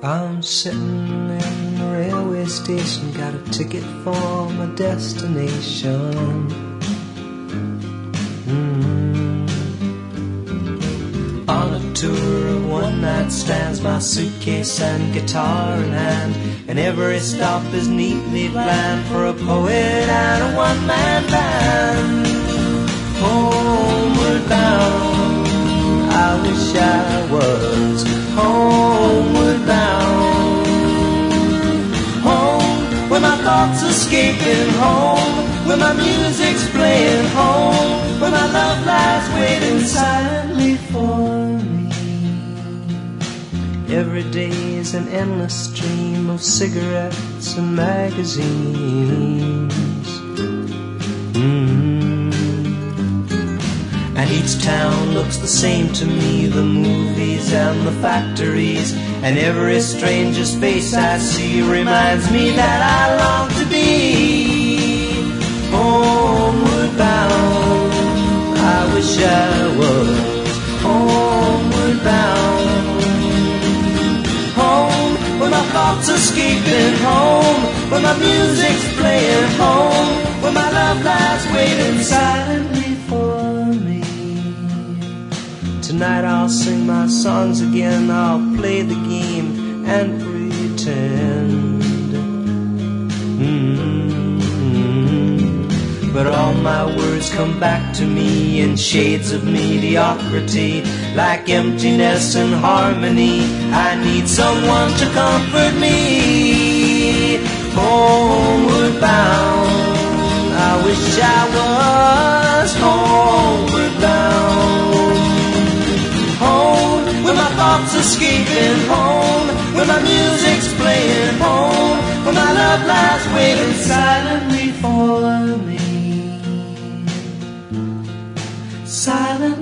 I'm sitting in the railway station, got a ticket for my destination. On a tour of one-night stands, my suitcase and guitar in hand, and every stop is neatly planned for a poet and a one-man band. Homeward bound, I wish I was homeward bound. Home, where my thoughts escaping, home, where my music's playing, home, where my love lies waiting silently for me. Every day is an endless stream of cigarettes and magazines. And each town looks the same to me, the movies and the factories, and every stranger's face I see reminds me that I long to be homeward bound. I wish I was homeward bound. Home, where my thoughts escaping, home, where my music's playing, home, where my love lies waiting silently for me. Tonight I'll sing my songs again, I'll play the game and pretend. But all my words come back to me in shades of mediocrity, like emptiness and harmony. I need someone to comfort me. Homeward bound, I wish I was homeward bound. Home, where my thoughts escaping, home, where my music's playing, home, where my love lies waiting silently for me. Silent